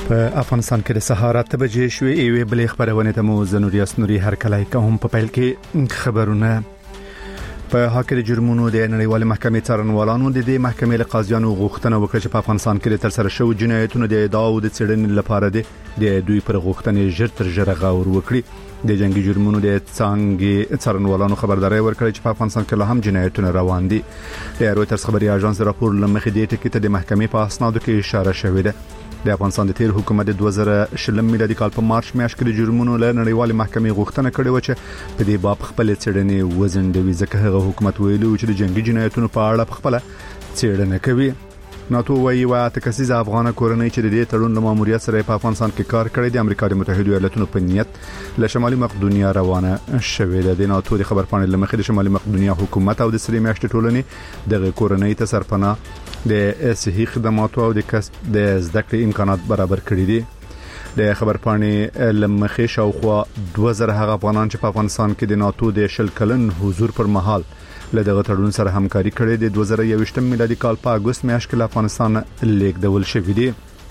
په افغانستان کې د سهار 8 بجې شوې ایوې بلې خبرونه ته مو زنوري اسنوري هر کله کوم په پیل کې خبرونه په حق د جرمونو د نړیوال محکمې څارنوالانو د دې محکمې له قاضیانو غوښتنه وکړه چې په افغانستان کې تر سره شوی جنایتونو د ادعا او د څېړنې لپاره د دوی پر غوښتنې ژر تر ژره غور وکړي. د جنگي جرمونو د څنګه څارنوالانو خبرداري ورکړه چې په افغانستان کې لا هم جنایتونه روان دي. د رويټرز خبري اژانس راپور لمخې د ټکی ته د محکمې په اسنادو کې اشاره شوې ده. د افغانستان د تیر حکومت د 2020 میلادي کال په مارچ میاشت کې د جرمونو له نړیوال محکمې غوښتنه کړې و چې په دې باب خپل څېړنې وزندوي، ځکه هغه حکومت ویلو چې د جنگي جنایتونو په اړه خپل څېړنه کوي. ناتو وايي واته کسیز افغان کورنۍ چې د دې تړون له ماموریت سره په افغانستان کې کار کړی د امریکا د متحده ایالاتونو په نیت له شمالي مقدونیا روانه شوې ده. د ناتو د خبرپاڼې لمخې د شمالي مقدونیا حکومت او د سری میاشتې ټولنې د کورنۍ ته سرپناه د صحي خدماتو او د کسب د زده کړې امکانات برابر کړي دي. د خبرپاڼې لمخې شاوخوا 2000 هغه افغانان چې په افغانستان کې د ناتو د شل کلن حضور پر مهال له دغه تړون سره همکاري کړې د 2021 میلادي کال په اگست میاشت کې افغانستان لیږدول شوې دي.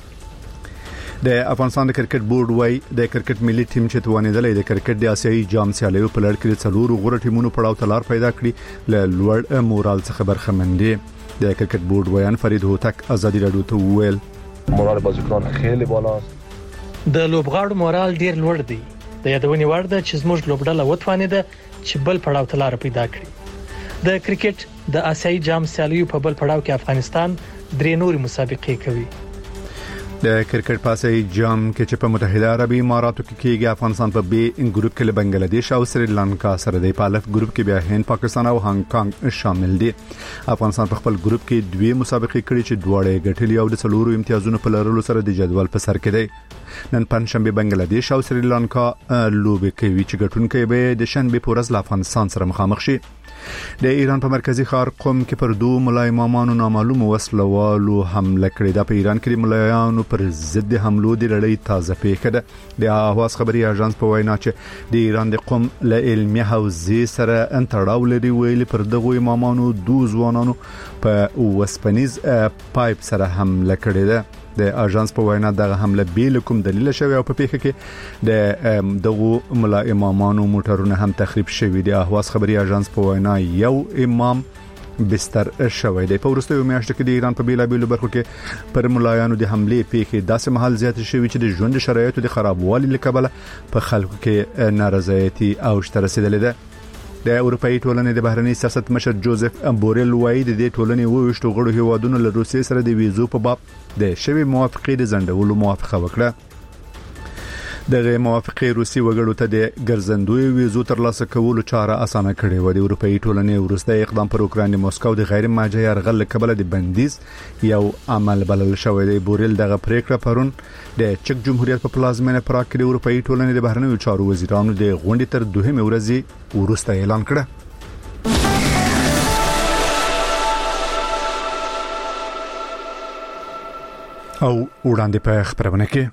د افغانستان د کرکټ بورډ وايي د کرکټ ملي ټیم چې توانیدلې د کرکټ د آسیایي جام سیالیو په لړ کې څلور غوړ ټیمونو پړاو تلار پیدا کړی له لوړ مورال څخه برخمن دي. د کرکټ بورډ ویان فرید هوتک ازادي رادیو ته وویل مورال بازیکنان خیلی بالاست. د لوبغاړو مورال ډیر لوړ دی. د یادونې وړ ده چې زموږ لوبډله وتوانیده چې بل پړاو تلار پیدا کړي. د کرکټ د آسیایي جام سیالیو په بل پړاو کې افغانستان درې نوري مسابقې کوي. د کرکټ په آسیایي جام کې چې په متحده عربي اماراتو کې کېږي، افغانستان په بي ګروپ کې له بنگلاديش او سریلانکا سره دی. په الف ګروپ کې بیا هند، پاکستان او هانګ کانګ شامل دي. افغانستان په خپل ګروپ کې دوه مسابقې کړې چې دواړه ګټلې او د څلورو امتیازونو په لرلو سره د جدول په سر کې دی. نن پنځشنبه بنگلاديش او سریلانکا لوبې کوي چې ګټونکي به د شنبه په ورځ له افغانستان سره مخامخ شي. د ایران په مرکزی ښار قم کې پر دوه ملای امامانو نامعلوم وسلوالو حمله کړې ده. په ایران کې د ملایانو پر ضد حملو د لړۍ تازه پیښه ده. د اهواز خبري اژانس په وینا چې د ایران د قم له علمي حوزې سره انتړاو لري، ویلي پر دغه امامانو دوه ځوانانو په وسپنیز پایپ سره حمله کړې ده. د اژانس په وینا دغه حمله بیل کوم دلیل شوی او په پیښه کې د دغه ملا امامانو موټرونه هم تخریب شوی دي. اهواز خبري اژانس په وینا یو امام بستر شوی دی. په ورستیو میاشتو کې د ایران په بیلابیلو برخو کې پر ملایانو د حمله پیښې داسې محل زیات شوی چې د ژوند شرایطو د خرابوالي لکبله په خلکو کې نارضایتي او شته رسیدلې ده. د اروپאי ټولنې د بهرنی سیاست مشر جوزف بورل وايي د دې ټولنې وویشتو غړو هیوادونو له روسیې سره د ویزو په باب د شوی موافقې د ځنډولو موافقه وکړه. دغه موافقې روسي وګړو ته د ګرځندوی ویزو ترلاسه کولو چاره اسانه کړې و. د اروپאי ټولنې ورسته اقدام پر اوکرانیا موسکو د غیر ماجه يرغل لکبله د بندیز یو عمل بلل شوی دی. بورل دغه پریکړه پرون د چک جمهوریت په پلازمینه پراګ کې د اروپאי ټولنې د بهرنیو چارو وزیرانو د غونډې تر 2 ورځې ورسته اعلان کړ. او وړاندې په خبرونه کې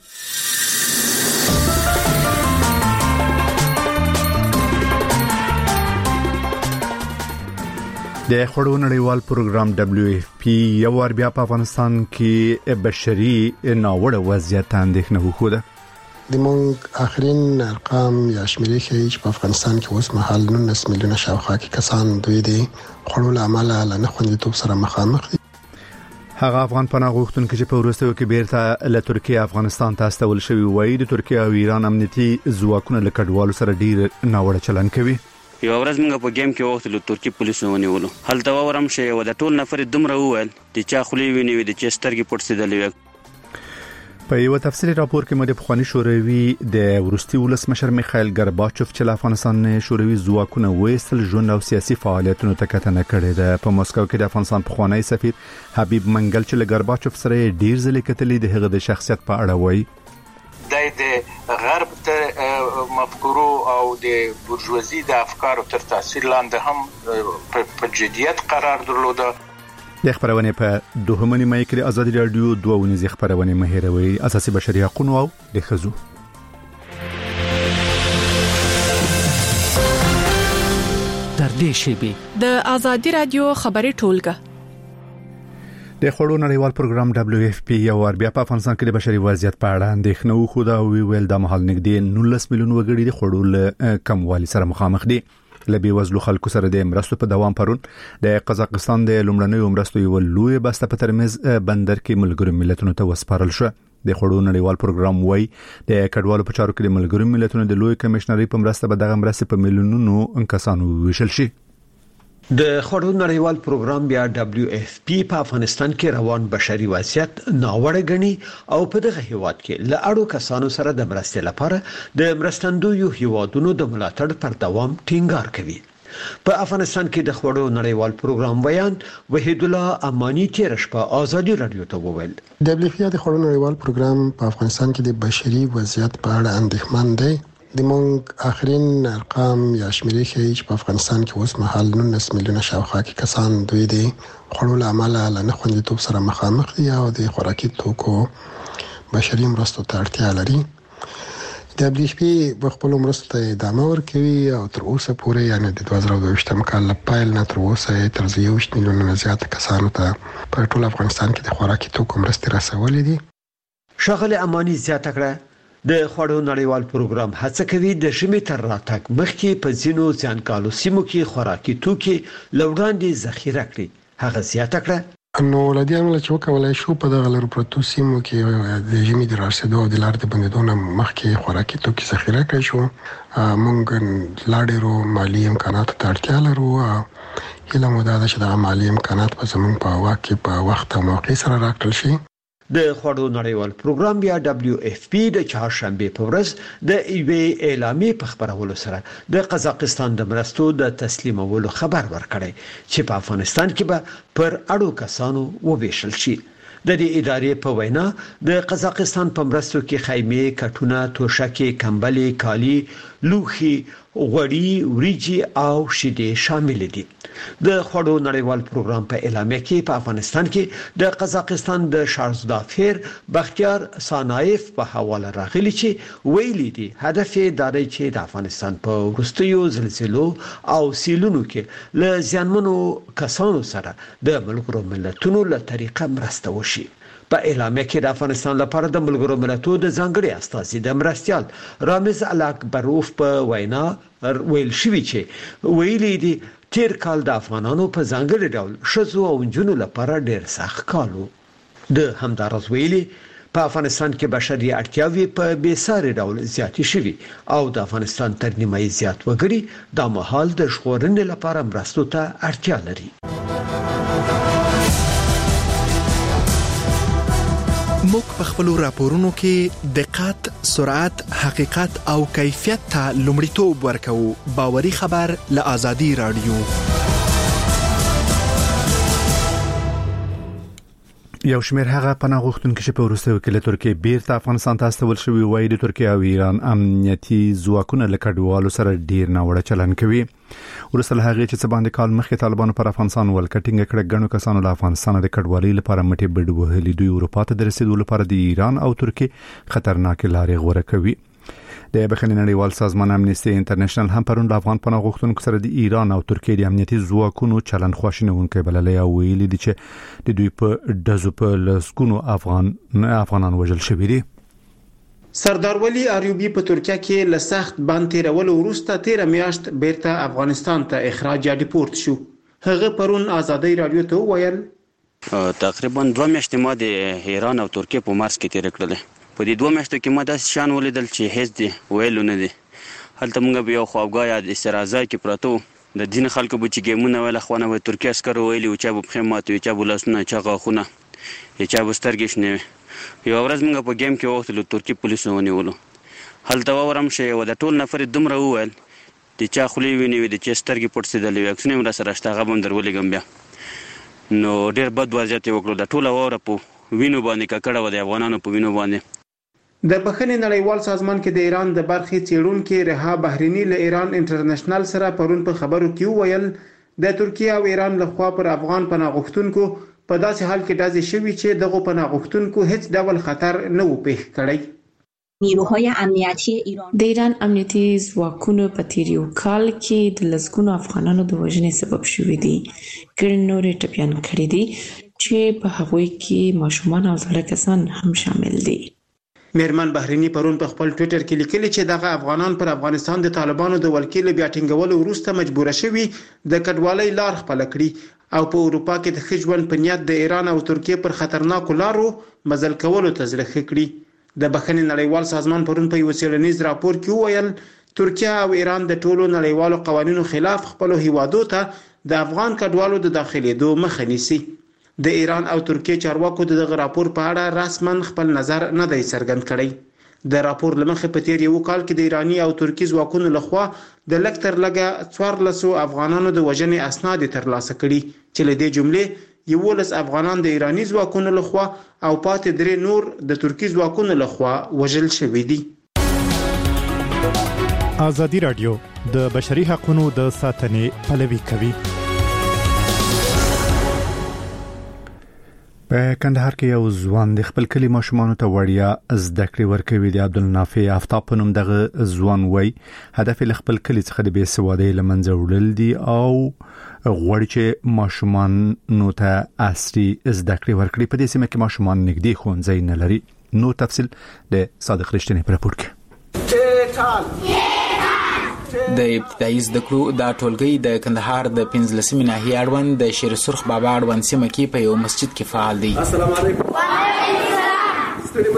د خړو نړیوال پروګرام WFP یو ور بیا په افغانستان کې بشري ناوړه وضعیت اندېښنه وخوده. د مونږ اخرین ارقام یا شمیرې ښیي چې په افغانستان کې اوس مهال 19 میلیونه شاوخوا کې کسان دوی د خړو لامل له خوندیتوب سره مخامخ دي. هغه افغان پناه غوښتونکو چې په ورستیو کې بیرته له ترکیه افغانستان ته استول شوی وایي د ترکیه او ایران امنیتي ځواکونه له کډوالو سره ډیر ناوړه چلند کوي. یو ورځ موږ په گیم کې وختلو ترکی پولیسو ونیولو، هلته ورم شي او د ټول نفر دومره وویل د چا خولې ویني د چا سترګې پټسېدلې. په یو تفصیلي راپور کې مده بخوانی شوروي د ورستي ولسمشر میخائیل ګرباچوف چې افغانستان شوروي ځواکونه وېستل ژوند او سیاسي فعالیتونو ته کتنه کړې ده. په مسکو کې د افغانستان پخوانی سفیر حبیب منګل چې ګرباچوف سره ډیر ځلې کتلې د هغه د شخصیت په اړه وایي د غرب تر مفکورو او د بورژوازي د افکارو تر تاثیر لاندې هم په جديت قرار درلوده. د خبرونه په دوهمنی مې کې ازادي رادیو دوه ونیزه خبرونه مهیروي اساسي بشري حقوق او د خزو در دې شی به د ازادي رادیو خبري ټولګه د خوړو نړیوال پروګرام WFP یو بیا په افغانستان کې د بشري وضعیت په اړه اندېښنه وښوده او ویل د مهال نږدې 19 میلیون وګړي د خوړو له کموالي سره مخامخ دي. له بیوزلو خلکو سره د مرستو په دوام پرون د قزاقستان د لومړنیو مرستو یو لوی بسته په ترمز بندر کې ملګرو ملتونو ته وسپارل شو. د خوړو نړیوال پروګرام وای د کډوالو په چارو کې د ملګرو ملتونو د لوی کمشنري په مرسته به دغه مرستې په میلیونونو کسانو ویشل شي. د خوړو نړیوال پروګرام بیا WFP په افغانستان کې روان بشري وضعیت ناوړه غني او په دغه هیواد کې له اړو کسانو سره د مرستې لپاره د مرستندویو هیوادونو د ملاتړ پر دوام ټینګار کوي. په افغانستان کې د خوړو نړیوال پروګرام بیان وحید الله امانی تیر شپه آزادي رادیو ته وویل WFP د خوړو نړیوال پروګرام په افغانستان کې د بشري وضعیت په اړه اندېښمن دی. د مونږ اخرین ارقام یا شمیرې ښیي چې په افغانستان کې اوس مهال 19 میلیونه شاوخوا کې کسان دوی د خوړو له امله له نه خوندیتوب سره مخامخ دي او د خوراکي توکو بشري مرستو ته اړتیا لري. WFP په خپل مرستو ته ادامه ورکوي او تر اوسه پورې یعنی د 2022 کال له پیل نه تر اوسه تر 20 میلیونه زیات کسانو ته په ټول افغانستان کې د خوراکي توکو مرستې رسولې دي. شغله امانی زیاته کړه د خوړو نړیوال پروګرام هڅه کوي د ژمي تر راتګ مخکې په ځینو ځانګړو سیمو کې خوراکي توکي لوړاندې ذخیره کړي. هغه زیاته کړه نو لدی عمل چې وکولای شو په دغه لرو پروتو سیمو کې د ژمي د رارسېدو او د لار د بندیدو مخکې خوراکي توکي ذخیره کړی شو. مونږ لاړو مالی امکانات ته اړتیا لرو. هیله مو دا ده چې د مالی امکانات په زموږ په واکه په وخت او موقع سره راکړل شي. د خوړو نړیوال پروګرام بیا WFP د چهارشنبه په ورځ د ایوې اعلامیې په خبرولو سره د قزاقستان د مرستو د تسلیمولو خبر ورکړی چې په افغانستان کې به پر اړو کسانو وویشل شي. د دې ادارې په وینا د قزاقستان په مرستو کې خیمه، کټونه، توشکې، کمبلې، کالی، لوخي، غوړي، وریجي او شیدې شامل دي. د خوړو نړیوال پروګرام په اعلامیه کې په افغانستان کې د قزاقستان د شارزدافیر بختیار سانایف په حواله راغلي چې ویلي دي هدف یې دا دی چې د افغانستان په وروستیو زلزلو او سیلونو کې له ځانمنو کسانو سره د ملګرو ملتونو له طریقه مرسته وشي. په اعلامیه کې د افغانستان لپاره د ملګرو ملتونو د ځانګړي استازي د مرستيال رامز الاکبروف په وینا ویل شوی چې ویلي دي تیر کال د افغانانو په ځانګړي ډول شذو او جنونو لپاره ډېر سخت کالو. د همدارس ویلي په افغانستان کې بشري اړتیاوې په بیساري ډول زیاتې شوي او د افغانستان تر نیمه زیات وګړي د مهال د ژغورنې لپاره مرستو ته اړتیا لري. موږ په خپل راپورونو کې دقت، سرعت، حقیقت او کیفیت ته لومړیتوب ورکوو. باوري خبر له آزادي رادیو. یو شمېر هغه پناه غوښتونکي چې په وروستیو کې له ترکیې بیرته افغانستان ته استول شوي وایي د ترکیې او ایران امنیتي ځواکونه له کډوالو سره ډیر ناوړه چلند کوي. ورسره هغه چې باندې کال مخکې طالبانو پر افغانستان ولکټینګ کړه غنو کسانو له افغانستان د کډوالۍ لپاره مټي بډ وهلي دوی اروپا ته درسېدو لپاره د ایران او ترکیې خطرناک لارې غوره کوي. د بخښنې نړیوال سازمان امنیستي انټرنیشنل هم پرون د افغان پناه غوښتونکو سره د ایران او ترکیې د امنیتي ځواکونو چلند خواشینونکي بللی او ویلي دي چې د دوی په دزو په لسګونو افغانان وژل شوي دي. سردار ولی اریوبی په ترکیه کې له سخت بند تیرولو وروسته 13 میاشت بیرته افغانستان ته اخراج یا ډیپورت شو. هغه پرون آزادي رادیو ته وویل تقریبا 2 میاشتې ما د ایران او ترکیې په مارس کې تیر کړل. په دې 2 میاشتو کې ما داسې شان ولیدل چې هیڅ دی ویلو نه دي. هلته موږ به یو خواګا یا د استرازای کې پروتو د دین خلکو به چې ګیمونه ویل خوانه و ترکیه اسکر ویلي او چې په خیمات او چې بلاسونه چې غاخونه چې بسترګش نه یو ورځ موږ په گیم کې وختلو ترکی پولیسو ونیولو. هلته ورم شي و د ټول نفر دومره وویل د چا خولي ویني د چې سترګې پټ سیدلې وکسنه مر سره شتاغه بم درولې بیا نو ډېر بد وضعیت وکړو د ټول وره په وینو باندې ککړه و د افغانانو په وینو باندې. د بخښنې نړیوال سازمان کې د ایران د برخې څېړونکو رها بحرینی له ایران انټرنیشنل سره پرون په خبرو کې وویل د ترکیه او ایران لخوا پر افغان پناه غوښتونکو په داسې حال کې داسې شوی چې دغه پناه غوښتونکو هیڅ ډول خطر نه و پیښ کړی. نیروهای امنیتی ایران د ایران امنیتي ځواکونو په تیریو کال کې د لسګونو افغانانو د وژنې سبب شوي دي. ګڼ نور ټپیان کړي دي. چې په هغوی کې ماشومان او زړه کسان هم شامل دي. میرمن بحرینی پرون په خپل ټوئیټر کې لیکلي چې دغه افغانان پر افغانستان د طالبانو د ولکې له بیا ټینګولو وروسته مجبور شوي د کډوالۍ لار خپل کړي او په اروپا کې د خجون په نیت د ایران او ترکیه پر خطرناکو لارو مزل کولو ته زړه کړي. د بخښنې نړیوال سازمان پرون په یو څېړنیز راپور کې وویل ترکیه او ایران د ټولو نړیوالو قوانینو خلاف خپل هیوادو ته د افغان کډوالو د داخليدو مخه نیسي. د ایران او ترکیه چارواکو دغه راپور په اړه رسمن خپل نظر نه دی څرګند کړی. د راپور لمخې په تیر یو کال کې د ایرانی او ترکی ځواکونو لخوا د لکتر لګه 1400 افغانانو د وژنې اسناد ترلاسه کړي چې له دې جملې 11 افغانان د ایرانی ځواکونو لخوا او پاتې 3 نور د ترکی ځواکونو لخوا وژل شوي دي. ازادي رادیو د بشري حقوقو د ساتنې پلوي کوي. په کندهار کې یو ځوان د خپل کلی ماشومانو ته وړیا زده کړې ورکوي. د عبدالنافع آفتاب په نوم دغه ځوان وای هدف له خپل کلی څخه د بېسوادۍ لمنځه وړل دي او غوړي چې ماشومانو ته عصري زده کړې ورکړي. په دې سیمه کې ماشومان نږدې ښوونځي نه لري. نو تفصیل د صادق رښتینی پر راپور کې. د ابتدایي زده کړو د ټولګي د کندهار د 15 ناحیه اړوند د شیر سرخ بابا اړوند سیمه کې په یو مسجد کې فعال دي. السلام علیکم. وعلیکم السلام. ستړي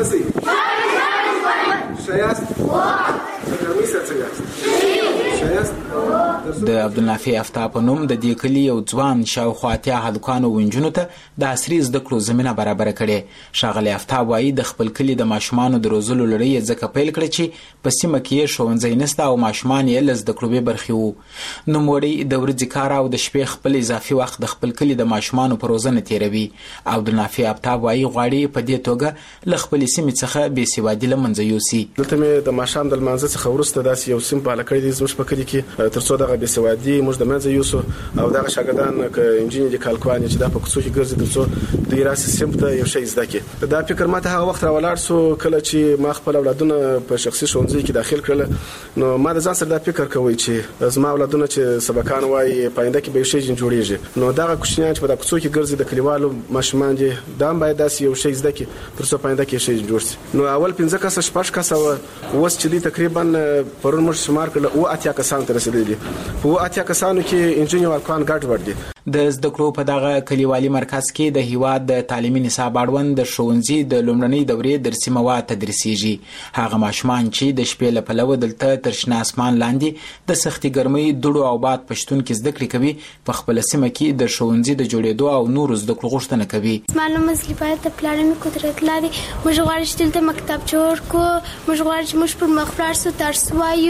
مسئ. شایست. څنګه شایست. د عبدالنافع آفتاب په نوم د دې کلی یو ځوان شاوخوا اتیا هلکانو ونجونو ته د عصري زده کړو زمينه برابر کړي. ښاغلی آفتاب وايي د خپل کلی د ماشومانو د روزلو لړۍ ځکه پیل کړ چې په سیمه کې ښوونځی نشته او ماشومان یې له زده کړو به برخې وو. نوموړی د ورځې کار او د شپې خپل اضافي وخت د خپل کلی د ماشومانو په روزنه تیروي. عبدالنافع آفتاب وايي غواړي په دې توګه له خپل سیمې څخه بېسوادي له منځه یوسي. دلته مې د ماښام د لمانځه څخه وروسته داسې یو سیم په لکړې دي زموږ په کلی کې ترڅو دغه بېسوادي موږ د منځه یوسو او دغه شاګردان ک انجینر دي کالکوان چې دا په کوڅو کې ګرځي ترڅو د راسي سیم ته یو شی زده کړي. دا فکر ماته هغه وخت راولاړ سو کله چې ما خپل اولادونه په شخصي ښوونځي کې داخل کړل نو ما د ځان سره دا فکر کوي چې زما اولادونه چې سبقان وایي پاینده کې به شي جوړیږي نو دغه کوچنیان چې په دغه کوڅو کې ګرځي د کلیوالو ماشومان دي دا باید داسې یو شی زده کړي ترڅو پاینده کې شي جوړ شي. نو اول 15 کسه شپږ کسه وس چې دي تقریبا پرون موږ شمار کړل او اتیا کسان تر رسیدلي په اتیا کسانو کې انجینر والکان ګډ وړ دي. د زده کړو په دغه کلیوالي مرکز کې د هیواد د تعلیمي نصاب اړوند د ښوونځي د لومړنۍ دورې درسي مواد تدریسیږي. هغه ماشومان چې د شپې له پلوه دلته تر شنه اسمان لاندې د سختي ګرمۍ دوړو او باد پښتون کې زده کړې کوي په خپل سیمه کې د ښوونځي د جوړېدو او نورو زده کړو غوښتنه کوي. معلومه مزلیفات د پلانونو قدرت لري موږ غواړو چې دلته مکتب جوړ کو موږ غواړو چې موږ پر مخ لاړ سو درس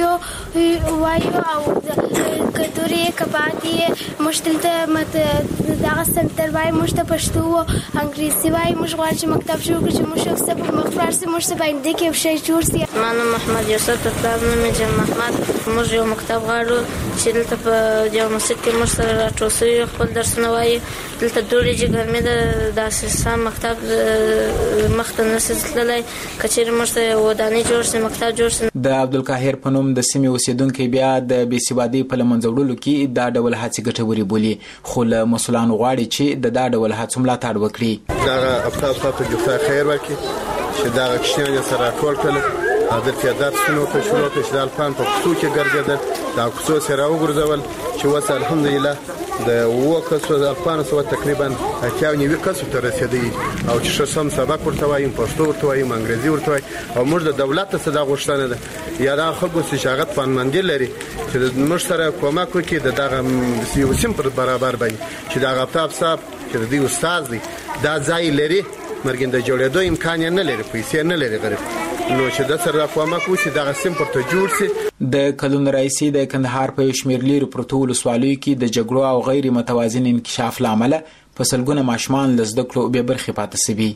وایو او کدوري کبادي موږ دلته دغه سنټر وای موږ ته پښتو او انګریزي وای موږ غواړو چې مکتب جوړ کړو چې موږ څه په مخفرس موږ څه باندې کې شي جوړ سي. مانو محمد یوسف په پلان مې جمع احمد موږ یو مکتب غواړو چې دلته په جامع مسجد کې موږ سره راټوسي خپل درسونه وای دلته ډېر جګرمه د اساسا مکتب مخته نسلای کچېر موږ ته ودانۍ جوړ سي مکتب جوړ سي. د عبدالقاهر په نوم د سیمې اوسیدونکو بیا د بېسوادۍ په لمنځه کې دا ډول هڅې ګټورې بولي خو له مسؤلانو غواړي چې د دا ډول هڅو ملاتړ وکړي. دا افطار صاحب جوړه خیر ورکړي چې دا کښینه سره ټول کړل حاضر کېدات شنو په شروع کې شدال پان په کوڅو کې ګرځیدل دا کوڅو سره وګرځول چې وس الحمدلله د وکړو د افغان سو تقریبا 90 کسو ته رسیدي او چې سم سبق ورته وایم پښتو ورته وایم انګریزي ورته وایم او موږ د دولت څخه دا غوښتنه ده یا دا خلکو چې شاګرد فنمندګي لري چې موږ سره کومک وکړي دغه یو سیم پر برابر باندې چې دا غطاب صاحب چې دی استاد دی دا ځای لري مرګ د جوړېدو امکان نه لري پیسې نه لري غریب نو چې د سره کومه کوشي د سیم پر ته جوړ سي. د کلون رئیسي د کندهار په شمیر لري پروتول سوالوي کې د جګړو او غیر متوازن انکشاف لامل په سلګونه ماشومان لزد کړو به برخه پاتې سوي.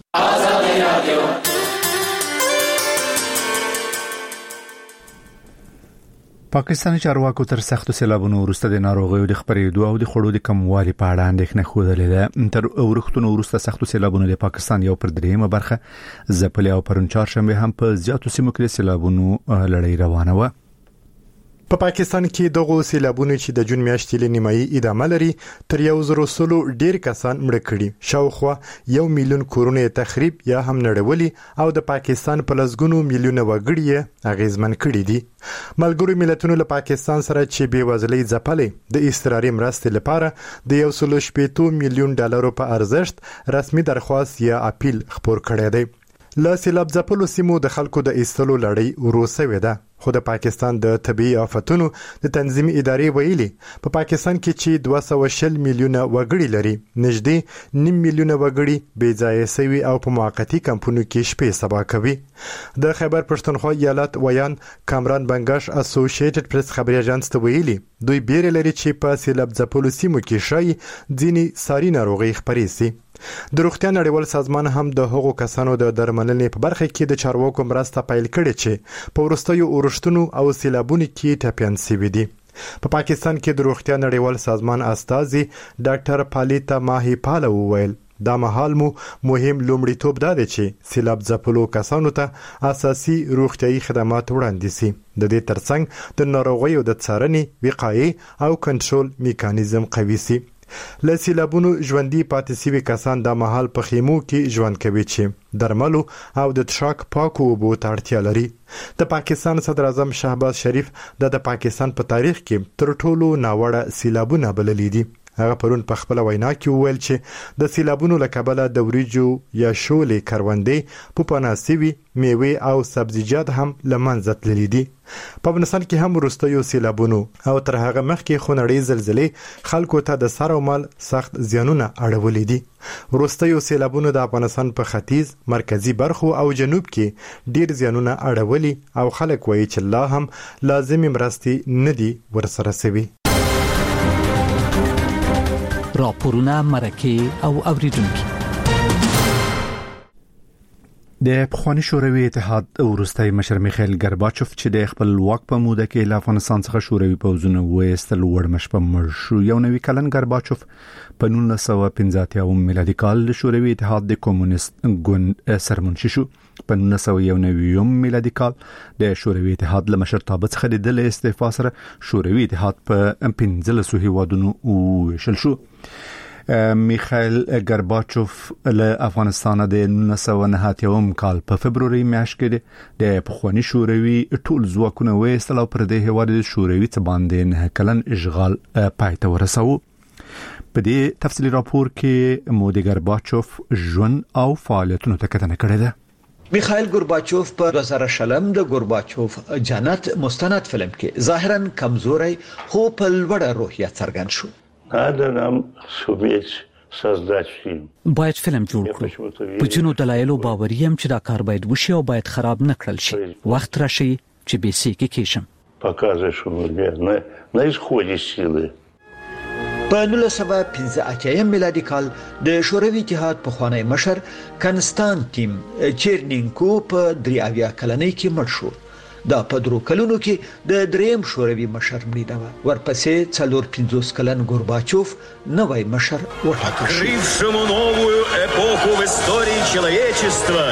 پاکستاني چارواکو تر سختو سیلابونو وروسته د ناروغیو د خپرېدو او د خړو د کموالي په اړه اندېښنه خوده ده. تر ورختونو وروسته سختو سیلابونو د پاکستان یو پر دریمه برخه زپلې او پرون چهارشنبه هم په زیاتو سیمو کې سیلابونو لړۍ روانه و. په پاکستان کې دغه سیلابونه چې د جون میاشتې نیمایي ادامه لري تر 100 ډیر کسان مړ کړي، شاوخوا 1 میلیون کورونه تخریب یا هم نړولي او د پاکستان په لسګونو میلیونه وګړي اغیزمن کړي دي. ملګرو ملتونو له پاکستان سره چې بیوزلۍ ځپلې د اضطراري مرستې لپاره د 180 میلیون ډالرو په ارزښت رسمي درخواست یا اپیل خپور کړی دی. له سیلاب ځپلو سیمو د خلکو د ایستلو لړۍ ورو سوې ده، خو د پاکستان د طبيعي آفتونو د تنظیمي ادارې ویلي په پاکستان کې چې 240 میلیونه وګړي لري، نږدې 9 میلیونه وګړي بې ځایه سوي او په موقتي کمپونو کې شپې سبا کوي. د خیبر پښتونخوا ایالت ویان کامران بنگاش اسوسییټډ پریس خبري اژانس ته ویلي دوی بیره لري چې په سیلاب ځپلو سیمو کې شای ځینې ساري ناروغي خپرې سي. د روغتیا نړیوال سازمان هم د هغو کسانو د درملنې په برخه کې د چارواکو مرسته پیل کړې چې په وروستیو اورښتونو او سیلابونو کې ټاپیان سوي دي. په پاکستان کې د روغتیا نړیوال سازمان استازي ډاکټر پالیتا ماهی پاله وویل دا مهال مو مهم لومړیتوب دا دی چې سیلاب ځپلو کسانو ته اساسي روغتیايي خدمات وړاندې سي. د دې ترڅنګ د ناروغیو د څارنې، وقایې او کنټرول میکانیزم قوي سي. له سیلابونو ژوندۍ پاتې سوي کسان د مهال په خیمو کې ژوند کوي چې درملو او د تشاک پاکو اوبو ته اړتیا لري. د پاکستان صدر اعظم شهباز شریف د پاکستان په تاریخ کې تر ټولو ناوړه سیلابونه بللي دي. هغه پرون په خپل وینا کې وویل چې د سیلابونو له کبله د وریجو یا شولې کروندې په پناسوي میوې او سبزیجات هم له منځه تللي دي. په افغانستان کې هم وروستیو سیلابونو او تر هغه مخکې خونړۍ زلزلې خلکو ته د سر او مال سخت زیانونه اړولي دي. وروستیو سیلابونو د افغانستان په ختیځ، مرکزی برخو او جنوب کې ډیر زیانونه اړولي او خلک وایي چې لا هم لازمي مرستې نه دي ورسره سوي. راپورونه، مرکه او اوریدونکو. د پخوانی شوروي اتحاد وروستي مشر میخائیل ګرباچوف چې د خپل واک په موده کې له افغانستان څخه شوروي پوځونه وایستل وړمش په مړ شو. یو نوی کلن ګرباچوف په 1950 میلادي کال د شوروي اتحاد د کمونیست ګوند سرمنشي شو. په 1990 میلادي کال د شوروي اتحاد له مشرتابه څخه د استعفا سره شوروي اتحاد په 15 هیوادونو وشل شو. میخائیل ګرباچوف له افغانستان د 1990 کال په فبروري میاشت کې د پخوانی شوروي ټول ځواکونه وایستل او پر دې هیواد د شوروي څخه باندې نه کلن اشغال پای ته ورساوه. په دې تفصیلي راپور کې مو د ګرباچوف ژوند او فعالیتونو ته کتنه کړې ده. میخائیل ګورباچوف په 2000 د ګورباچوف جنت مستند فلم کې ظاهرا کمزوري خو په لوړه روحیه څرګند شو. Надо нам суметь создать фильм. باید فلم جوړ کړو. په جنو دلایلو باور یم چې دا کار باید وشي او باید خراب نه کړل شي. وخت راشي چې به سي کې کېشم. Показываешь, что мы на исходе силы. په 1985 میلادي کال د شوروي اتحاد پخوانی مشر کنستانتین چیرنینکو په 83 کلنۍ کې مړ شو. دا په درو کلونو کې د دریم شوروي مشر مړینه و. ورپسې 450 کلن ګورباچوف نوی مشر وټاکل شو. Жившему новую эпоху в истории человечества.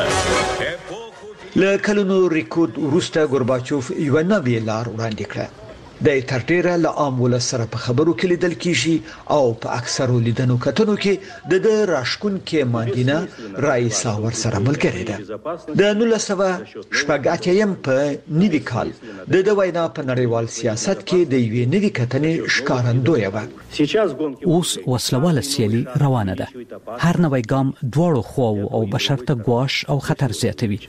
له کلونو ریکورډ وروسته ګورباچوف یو نوی لار وړاندې کړه. د تر ډیره له عام ولس سره په خبرو کې لیدل کیږي او په اکثرو لیدنو کتنو کې د راشکون کې ماندینه رئیسا ور سره ملګری ده. د 1980 په نوي کال د وینا په نړیوال سیاست کې د یوې نوي کتنې ښکارندوی و. اوس وسلواله سیالي روانه ده. هر نوی ګام دواړو خواو او بشرته ګواښ او خطر زیاتوي.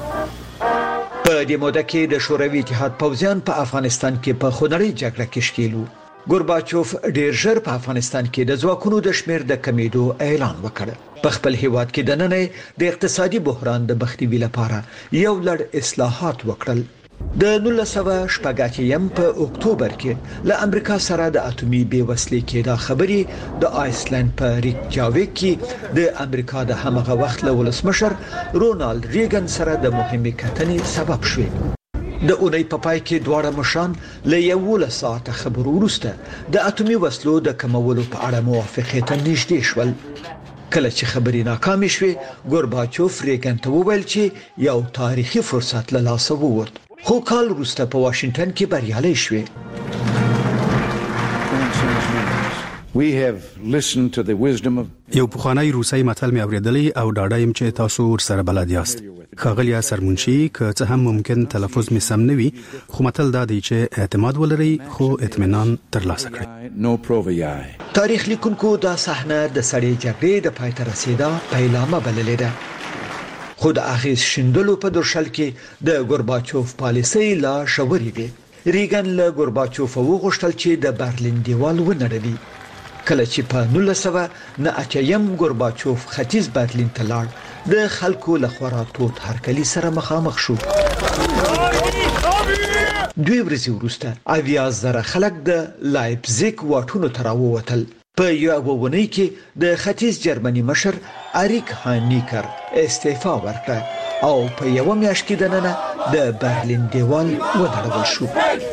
په دې موده کې د شوروي اتحاد پوځیان په افغانستان کې په خونړۍ جګړه کې ښکېل وو. ګورباچوف ډیر ژر په افغانستان کې د ځواکونو د شمیر د کمیدو اعلان وکړ. په خپل هیواد کې د نننۍ د اقتصادي بحران د مخنیوي لپاره یو لړ اصلاحات وکړل. د 1980 په اکتوبر کې له امریکا سره د اټومي بیوسلې کېدا خبري د آیسلند په ریکجاویک کې د امریکا د همغه وخت له ولسمشر رونالد ریګن سره د مهمې کتنې سبب شوې. د اونۍ په پای کې دواړه مشران له 11 ساعته خبرو وروسته د اټومي وسلو د کمولو په اړه موافقه ته نږدې شول. کله چې خبرې ناکامې شوې ګورباچوف ریګن ته وویل چې یو تاریخي فرصت له لاسه ووت. خو کال وروسته په واشنگټن کې بریالي شوې. یو پخوانی روسي متل مې اوریدلی او ډاډه یم چې تاسو ورسره بلد یاست. ښاغلی سرمنشي که څه هم ممکن تلفظ مې سم نه وي خو متل دا دی چې اعتماد ولرئ خو اطمینان ترلاسه کړئ. تاریخ لیکونکو دا صحنه د سړې جګړې د پای ته رسیدا پیلامه بللې ده. خو د اغیز شیندلو په درشل کې د ګورباچوف پالیسۍ لا شوري وي. ریګن له ګورباچوف وغوښتل چې د برلین دیوال ونړوي. کله چې په 1989 ګورباچوف ختیځ برلین ته لاړ د خلکو له خورا تود هرکلي سره مخامخ شو. 2 ورځې وروسته 80,000 خلک د لایپزیګ واټونو ته راووتل. په یو ونی کې د ختیځ جرمني مشر اریک هانیکر استعفا ورکړه او په یو میاشت کې دننه د برلین دیوال ونړول شو.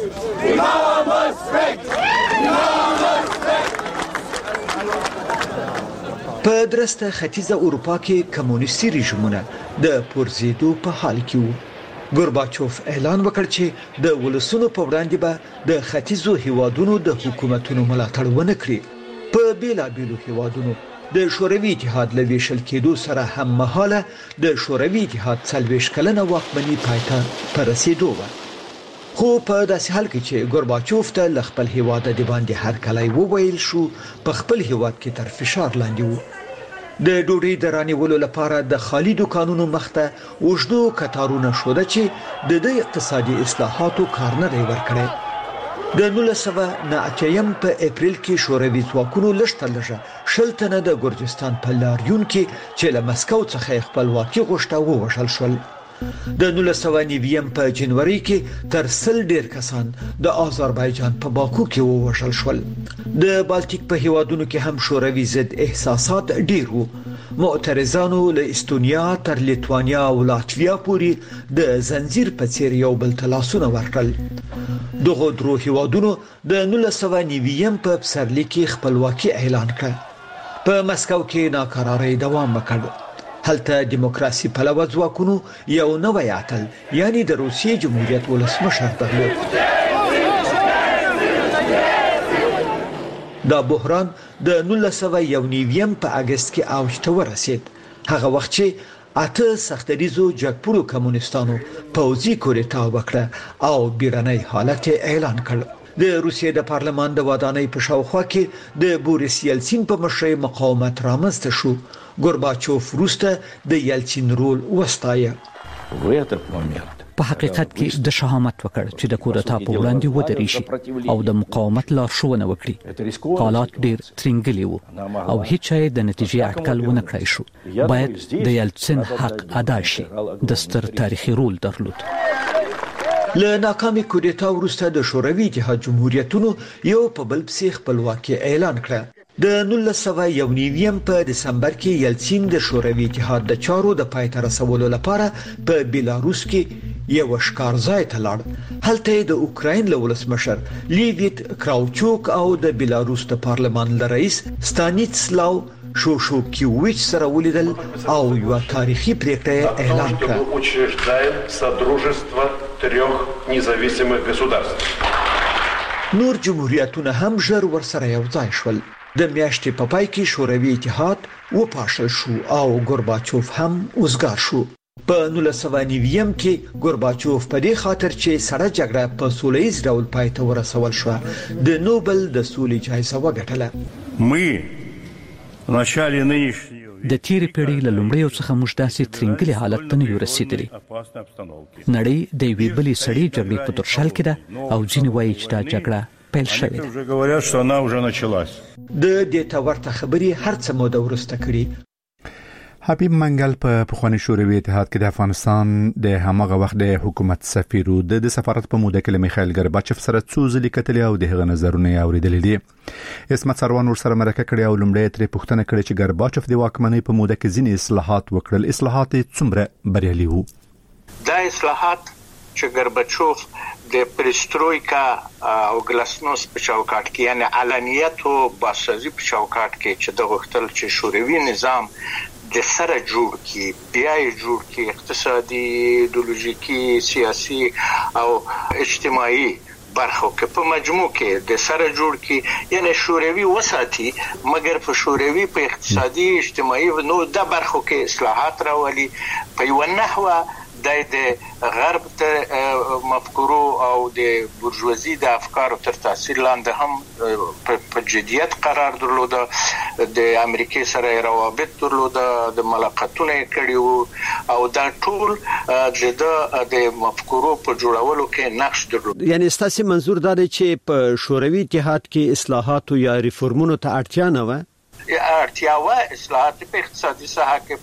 په درسته ختیځه اروپا کې کمونیستي رژیمونه د پرزیدو په حال کې وو. ګورباچوف اعلان وکړ چې د ولسونو په وړاندې به د ختیځو هیوادونو د حکومتونو ملاتړ ونه کړي. په بیلابیلو هیوادونو د شوروي اتحاد له ویشل کېدو سره هم مهاله د شوروي اتحاد 40 کلنه واکمني پایته په رسیدو و. خو په داسې حال کې چې ګورباچوف ته له خپل هیواد د باندې هرکلی وویل شو په خپل هیواد کې تر فشار لاندې وو. د ډوډۍ د رانیولو لپاره د خالي دکانونو مخته وژدو کتارونه شوده چې د اقتصادي اصلاحاتو کار نه دی ورکړی. د 1989 په اپریل کې شوروي ځواکونو لږه 10 تنه د ګورجستان په لاریون کې چې له مسکو څخه خپلواکي غوښته ووژل شول. د 1990 په جنوري کې تر 100 ډیر کسان د آذربایجان په باکو کې ووژل شول. د بالټیک په هیوادونو کې هم شوروي ضد احساسات ډیر وو. معترضانو له استونیا تر لیتوانیا او لاتویا پورې د زنجیر په څیر یو بل تلاسونه ورکړل. دغه درو هیوادونو د 1990 په پسرلي کې خپلواکي اعلان کړه. په مسکو کې ناکراری دوام وکړ. هلته دیموکراسي پلوه ځواکونو یو نوی اتل یعنی د روسیې جمهوریت ولسمشر درلود. دا بحران د 1991 په اگست کې اوج ته ورسید. هغه وخت چې اته سختریزو جګپورو کمونستانو پوځي کودتا وکړه او بیرنۍ حالت اعلان کړ. د روسیې د پارلمان د ودانۍ په شاوخوا کې د بوریس یلسین په مشرۍ مقاومت رامنځته شو. ګورباچوف وروسته د یلسین رول وستایه. په حقیقت کې د شهامت وکړ چې د کودتا په وړاندې ودرېږي او د مقاومت لارښوونه وکړي. حالات ډېر ترنګلي وو او هیڅ د نتیجې اټکل ونه کړای شو. باید د یلسین حق ادا شي. د ستر تاریخي رول درلود. له ناکامي کودتا وروسته د شوروي اتحاد جمهوریتونو یو په بل پسې خپلواکي اعلان کړه. د 1991 په دسمبر کې یلسین د شوروي اتحاد د چارو د پای ته رسولو لپاره په بیلاروس کې یو ښکارځای ته لاړ. هلته د اوکراین له ولسمشر لیویت کراوچوک او د بیلاروس د پارلمان رئیس ستانیسلاو شوشوکیویچ سره ولیدل او یو تاریخي پریکړه اعلان کړه. نور جمهوریتونه هم ژر ورسره یو ځای شول. د میاشتې په پای کې شوروي اتحاد وپاشل شو او ګورباچوف هم وزګار شو. په 1990 کې ګورباچوف په دې خاطر چې سړه جګړه په سولهییز ډول پای ته ورسول شو د نوبل د سولې جایزه وګټله. د تیرې پیړۍ له لومړیو څخه موږ داسې ترنګلي حالت ته نه یو رسېدلي. نړۍ د یوې بلې سړې جګړې په ترشل کې ده او ځینې وایي چې دا جګړه پیل شوې ده. د دې ته ورته خبرې هر څه موده وروسته کړي. حبیب منګل په پخوانی شوروي اتحاد کې د افغانستان د همغه وخت د حکومت سفیر و د سفارت په موده کې میخائیل ګرباچف سره څو ځلې کتلې او د هغه نظرونه اوریدلې دي. اسمت سروان ورسره مرکه کړې او لومړی ترې پوښتنه کړې چې ګرباچف د واکمنۍ په موده کې ځینې اصلاحات وکړل. اصلاحات څومره بریالي وو؟ دا اصلاحات چې ګرباچوف د پرسترویکا او ګلاسنوس په چوکاټ کې یعنی علانیت او باسازي په چوکاټ کې چې د غوښتل چې شوروي نظام د سره جوړ کی بیا جوړ کی اقتصادي ایدئولوژیکي سیاسي او اجتماعي برخو کې په مجموع کې د سره جوړ کی یعنی شوروي وساتي مګر په شوروي په اقتصادي اجتماعي نو د برخو کې اصلاحات راولي په یو نحوه د غرب ته مفکورو او د بورژوازي د افکارو تر تاثیر لاندې هم په جديت قرار درلوده د امریکای سره روابط درلوده د ملاقاتونه کړیو او دا ټول د مفکورو په جوړولو کې نقش درلود. یعنی ستاسو منظور دا دی چې په شوروي اتحاد کې اصلاحات یا ریفورمونو ته اړتیا نه و؟ اړتیاوه اصلاحات په اقتصادي ساحه کې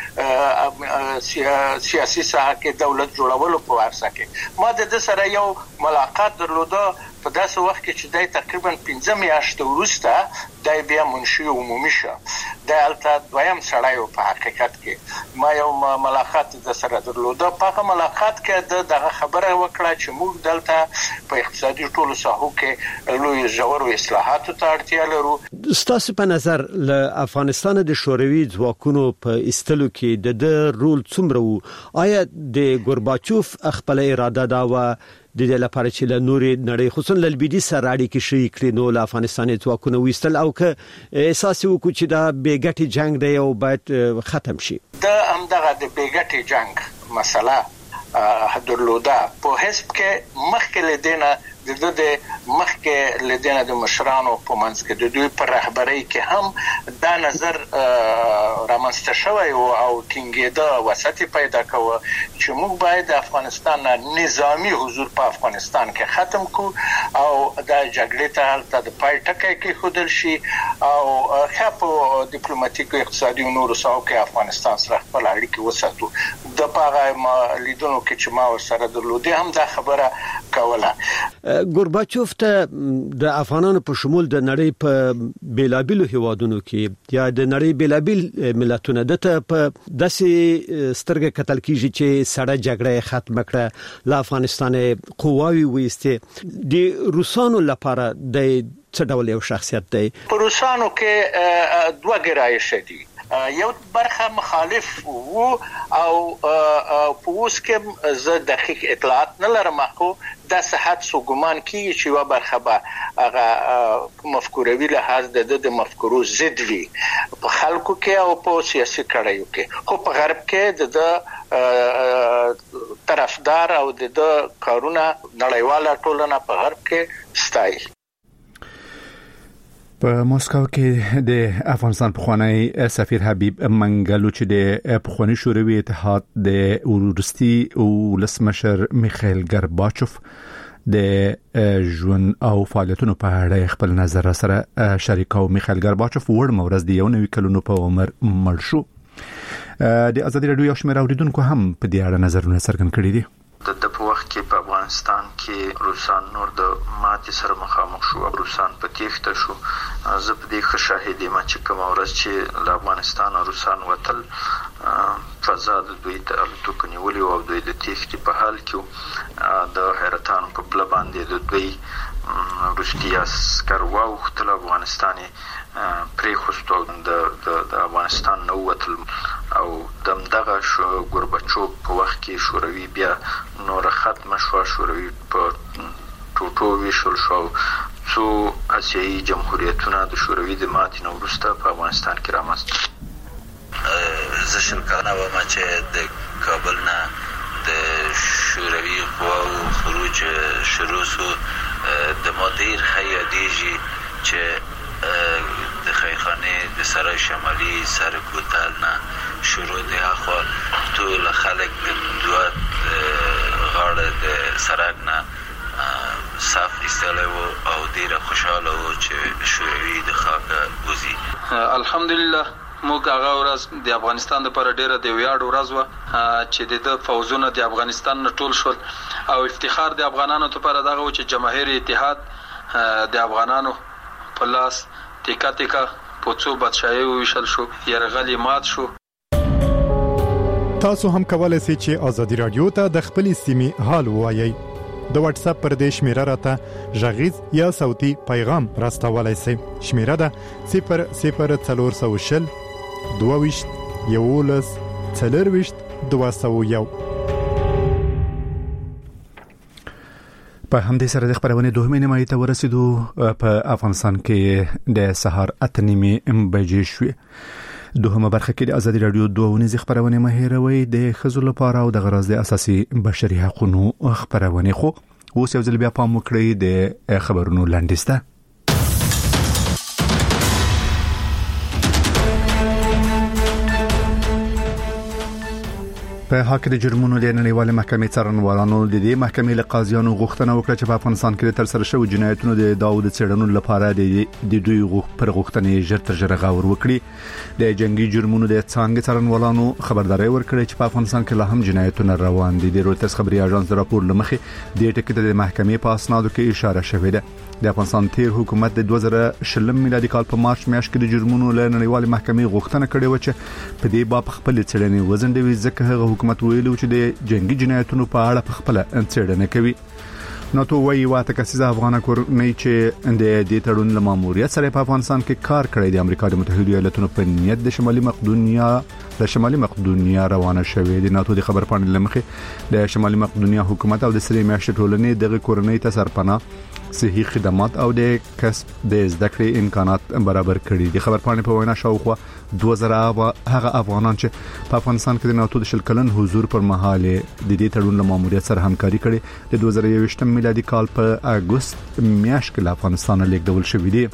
په سیاسي ساحه کې دولت جوړولو په ورسره کې ما د سره یو ملاقات درلوده په داسې وخت کې چې د تقریبا 15 میاشتې وروسته د بیا منشي عمومي شه د الته دویم سړیو په حقیقت کې ما یو ملاقات د سره درلوده په ملاقات کې دغه خبره وکړه چې موږ دلته په اقتصادي ټولو ساحو کې لوی ژور اصلاحاتو ته اړتیا لرو. ستاسو په نظر له افغانستان د شوروي ځواکونو په استلو کې د رول څومره وو؟ آیا د ګورباچوف خپل اراده دا و د دې لپاره چې له نورې نړۍ خصوصا له لویدیځ سره اړیکې شي کړي نو له افغانستان ځواکونو وستل او که احساس وکړي چې دا بیګټي جنگ دی او باید ختم شي؟ د همدغه د بیګټي جنگ مسله درلوده په حسب کې مخکې لدینه د مخکې لدینه د مشرانو په منځ کې د دوی پر رهبرۍ کې هم دا نظر رامنځته شوی او ټینګېده وساتې پیدا کوه چې موږ باید د افغانستان نظامی حضور په افغانستان کې ختم کو او د جګړې ته هلته د پای ټکی کېښودل شي او ښه په ډیپلوماټیکو اقتصادي او نورو ساحو کې افغانستان سره خپل اړیکې وساتو. د هغه لیدونو کې چې ما ورسره درلودې هم دا خبره کوله. ګورباچوف ته د افغانانو په شمول د نړۍ په بیلابیلو هیوادونو کې یا د نړۍ بیلابیل ملتونو دته په داسې سترګې کتل کیږي چې سړه جګړه ختم کړه له افغانستان قواوی وېسته د روسانو لپاره د څه ډول یو شخصیت دی؟ په روسانو کې دوه ګرایش دي. یو برخه مخالف وو او په اوس کې زه دقیق اطلاعات نه لرم خو د صحت سو ګمان کیږي چې یو برخه به هغه مفکوروي لحاظ د مفکورو ضد وي په خلکو کې او په سیاسي کړایو کې خو په غرب کې د طرفدار او د کارونه نړیواله ټولنه په غرب کې ستایي. په موسکو کې د افغانستان پخوانی سفیر حبیب منګلو چې د پخوانی شوروي اتحاد د وروستي ولسمشر میخائیل ګورباچوف د ژوند او فعالیتونو په اړه خپل نظر سره شریکاو. میخائیل ګورباچوف ورځ مورز د 19 کلونو په عمر مړ شو. د ازادي رادیو یو شمېر اوریدونکو هم په دې اړه نظرونه څرګند کړي دي. د په وخت کې په افغانستان کې روسان نور د ماتې سره مخامخ شو، روسان په تیښته شو. زه په دې ښه شاهد یم چې کومه ورځ چې له افغانستان روسان وتل فضا د دوی ته الوتکو نیولې او دوی د تیښتې په حال کې د حیرتانو په پله باندې د دوی روسي عسکر واوښتل، افغانستان پرېښوستو د افغانستان نه ووتل او دغه ګورباچوف په وخت کې شوروي بیا نور ختمه شوه، شوروي په ټوټو ویشل شو. څو اسیایي جمهوریتونه د شوروي د ماتې نه وروسته په افغانستان کې رامنځته. زه شل کلنه وم چې د کابل نه د شوروي قواو خروج شروع شو. د ما ډېر ښه یادېږي چې د خیرخانې د سرای شمالي سر کوتل نه شروع دی اخوا ټول خلک د دوه غاړه د سړک نه صف ایستلی وو او ډېره خوشحاله وو چې شوروي د خاکه وځي. الحمدلله موږ هغه ورځ د افغانستان لپاره ډېره د ویاړ ورځ وه چې د فوزونه د افغانستان نه ټول شول او افتخار د افغانانو لپاره دغه و چې جماهیر اتحاد د افغانانو په لاس تیکا تیکا په څو بادشاهي وویشل شو، یرغل مات شو. تاسو هم کولای شئ چې ازادي رادیو ته د خپل سیمې حال ووایئ. د واتس اپ پر دې شمیره راته ژغیز یا صوتي پیغام راستولای شئ. شمیره ده 00420 22 201. په همدې سره د خبرونه دوه نیمه ته ورسېدو. په افغانستان کې د سهار 8:30 بجې شوې. دوهمه برخه کې د ازادي رادیو دوه خبرونه مهیروي د خزو لپاره او د غرض د اساسي بشري حقوقو خبرونه. خو اوس یو ځل بیا پام وکړئ د خبرونو لاندسته. په حق د جرمونو د نړیوالې محکمې څارنوالانو د دې محکمې له قاضیانو غوښتنه وکړه چې په افغانستان کې تر سره شوی جنایتونو د داود څېړنو لپاره د دوی پر غوښتنې ژر تر ژره غور وکړي. د جنگي جرمونو د څنګه څارنوالانو خبرداري ورکړه چې په افغانستان کې لا هم جنایتونه روان دي. د رويټرز خبري اژانس راپور لمخې د ټکټ د محکمې په اسنادو کې اشاره شوې ده. د افغانستان تیر حکومت د 2020 میلادي کال په مارچ میاشت کې د جرمونو له نړیوالې محکمې غوښتنه کړې و چې په دې باب خپل څېړنې وزندوي، ځکه هغه حکومت ویلو چې د جنگي جنایتونو په اړه په خپل څېړنه کوي. ناتو وایي واته کسیزه افغان کورنۍ چې د دې تړون له ماموریت سره په افغانستان کې کار کړی د امریکا د متحده ایالاتونو په نیت د شمالي مقدونیا روانه شوې. د ناتو د خبر پاڼې لمخې د شمالي مقدونیا حکومت او د سری میاشتې ټولنې دغه کورنۍ ته سرپناه، صحي خدمات او د کسب د زده کړې امکانات برابر کړي. د خبر پاڼې په وینا شاوخوا 2000 هغه افغانان چې په افغانستان کې د ناتو د شلکلن حضور پر مهال د دې تړون له ماموریت سره همکاري کړي د 2021 میلادي کال په اگست میاشت کې له افغانستان لیږدول شوې دي.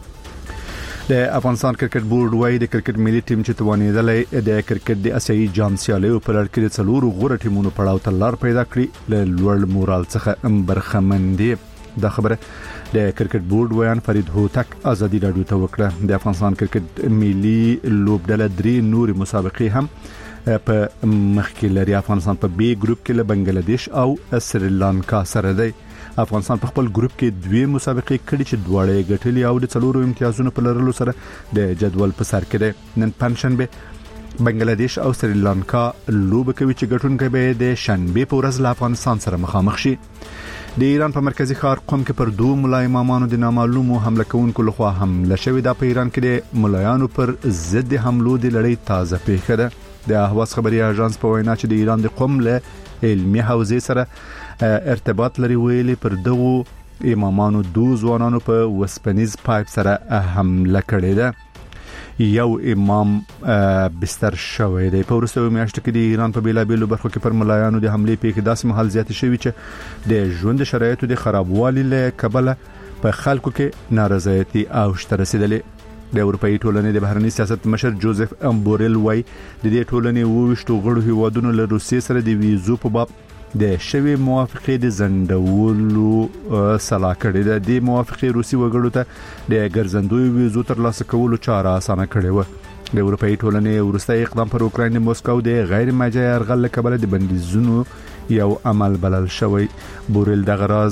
د افغانستان کرکټ بورډ وايي د کرکټ ملي ټیم چې توانیدلې د کرکټ د اسیایي جام سیالیو په لړ کې د څلورو غوره ټیمونو پړاو ته لار پیدا کړې له لوړ مورال څخه برخمن دي. دا خبره د کرکټ بورډ ویان فرید هوتک ازادي رادیو ته وکړه. د افغانستان کرکټ ملي لوبډله 3 نوري مسابقې هم په مخکې لري. افغانستان په بي ګروپ کې له بنگلاديش او سریلانکا سره دی. افغانستان په خپل ګروپ کې 2 مسابقې کړي چې دواړه ګټلې او د 4 امتیازونو په لرلو سره د جدول په سر کې دی. نن پنځشنبه بنگلاديش او سریلانکا لوب کوي چې ګټونکي به د شنبه په ورځ له افغانستان سره مخامخ شي. د ایران په مرکزی ښار قم کې پر 2 ملا امامانو د نامعلومو حمله کوونکو لخوا حمله شوې ده. په ایران کې د ملایانو پر ضد حملو د لړۍ تازه پیښه ده. د اهواز خبري اژانس په وینا چې د ایران د قم له علمي حوزې سره ارتباط لري ویلي پر دغه امامانو 2 ځوانانو په وسپنیز پایپ سره حمله کړې ده. یو امام بستر شوی دی. په ورسته میاشت کې د ایران په بیلابیلو برخو کې پر ملایانو د حمله پیښې داسې محل زیات شوی چې د ژوند شرایطو د خرابوالي له کبله په خلکو کې نارضایتي اوج ته رسیدلې. د اروپאי ټولنې د بهرنی سیاست مشر جوزف امبورل وای د دې ټولنې ووشتو غړو هیوادونو له روسیې سره د ویزو په باب د شوی موافقه د زندولو صلاح کړې ده. د موافقه روسي وګړو ته د ګرځندوی ویزو ترلاسه کولو چاره اسانه کړې و. د اروپאי ټولنې ورسته اقدام پر اوکراین موسکو د غیر مجاز یرغل لپاره د بندیزونو یو عمل بلل شوی. بورل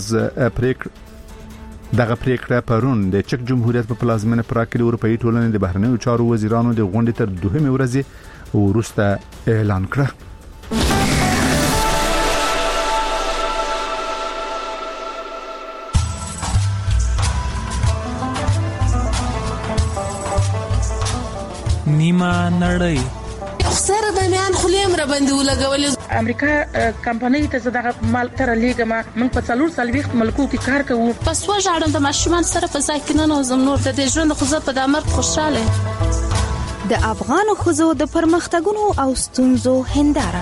دغه پریکړه پرون د چک جمهوریت په پلازمینه پراګ کې د اروپאי ټولنې د بهرنیو چارو وزیرانو د غونډې تر 2 ورځې ورسته اعلان کړه. نیمه نړۍ سره د میان خلیم را باندې ولګولې. امریکا کمپنۍ ته زداغه مال تر لیګه ما من په 440 ملکو کې کار کوو. پس وژاړم د ماشومان سره په ځای کې نه نوزم نور د دې ژوند خو زه په دامر خوشاله. د افغان خوځو د پرمختګونو او ستونزو هنداره.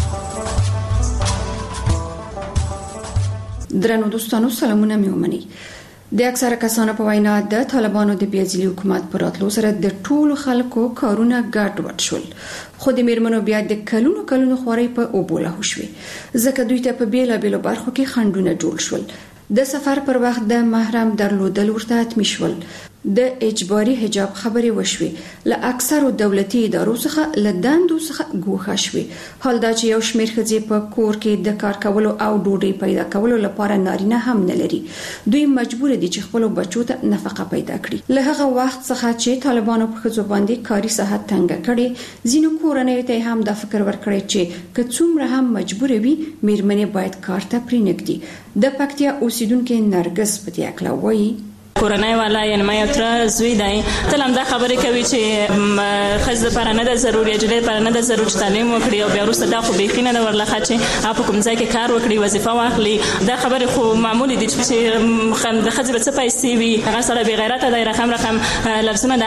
درنو دوستانو سلامونه میومني. د اکثره کسانو په وینا د طالبانو د بیازلي حکومت پر راتلو سره د ټولو خلکو کارونه ګډوډ شول. خو د میرمنو بیا د کلونو خوري په اوبوله شوې، ځکه دوی ته په بیلابیلو برخو کې خنډونه جوړ شول. د سفر پر وخت د محرم درلودل ورته حتمی شول. د اجباري حجاب خبرې وشوي. له اکثرو دولتي ادارو څخه له دندو څخه ګوښه شوي. حال دا چې یو شمېر ښځې په کور کې د کار کولو او ډوډۍ پیدا کولو لپاره نارینه هم نه لري. دوی مجبور دي چې خپل بچو ته نفقه پیدا کړي. له هغه وخت څخه چې طالبانو په ښځو باندې کاري ساحت تنګ کړي، ځینو کورنیو ته هم د فکر ورکړي چې که څومره هم مجبور وي میرمنې باید کار ته پرېنږدي. د پکتیا اوسیدونکو نرګس پتیاکلا وایي کورنۍ والا یعنی ما یو تر زوی دی تل هم دا خبرې کوي چې ښځې لپاره نه ده ضروري جلۍ لپاره نه ده ضروري چې تعلیم وکړي او بیا وروسته دا خو بیخي نه ده ورلخه چې په کوم ځای کې کار وکړي وظیفه واخلي دا خبرې خو معمولي دي چې د ښځې به څه پیسې وي هغه سره بې غیرته دی رقم لفظونه